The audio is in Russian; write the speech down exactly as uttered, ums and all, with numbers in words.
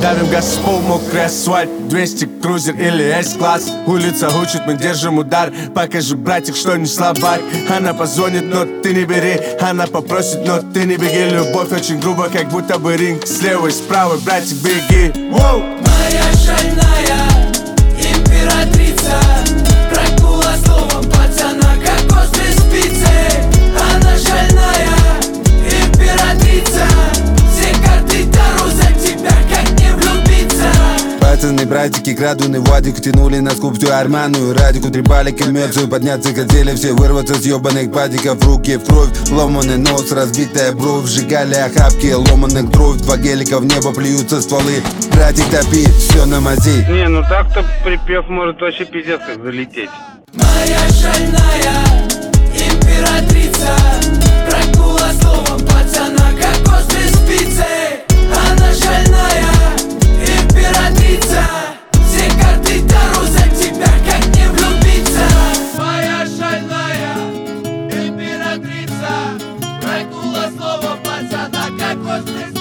Давим газ в пол, мокрый асфальт, двести крузер или S-класс. Улица учит, мы держим удар. Покажи, братик, что не слабак. Она позвонит, но ты не бери. Она попросит, но ты не беги. Любовь очень грубо, как будто бы ринг. Слева и справа, братик, беги. Воу! Моя шальная императрица прогула словом пацана, как острые спицы. Она шальная императрица, все карты Таро за тебя, как не влюбиться. Пацаны, братики, крадуны Вадику тянули на скуп всю армяную радику. Трепали коммерцию, подняться хотели все, вырваться с ебаных падиков. Руки в кровь, ломаный нос, разбитая бровь. Сжигали охапки ломаных дров. Два гелика в небо плюются стволы. Братик, топи, все на мази. Не, ну так-то припев может вообще пиздец как залететь. Моя шальная императрица прогула словом пацана, как острые спицы. Она шальная императрица, все карты Таро за тебя, как не влюбиться. Моя шальная императрица прогула словом пацана, как острые спицы.